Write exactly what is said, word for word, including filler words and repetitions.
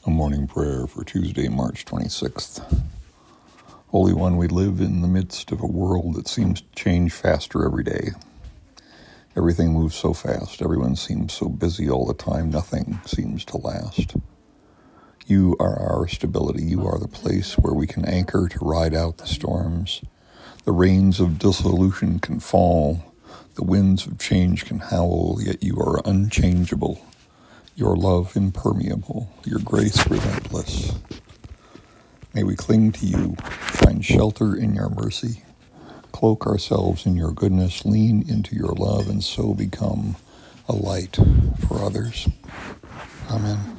A morning prayer for Tuesday, March twenty-sixth. Holy One, we live in the midst of a world that seems to change faster every day. Everything moves so fast. Everyone seems so busy all the time. Nothing seems to last. You are our stability. You are the place where we can anchor to ride out the storms. The rains of dissolution can fall. The winds of change can howl, yet you are unchangeable. Your love impermeable, your grace relentless. May we cling to you, find shelter in your mercy, cloak ourselves in your goodness, lean into your love, and so become a light for others. Amen.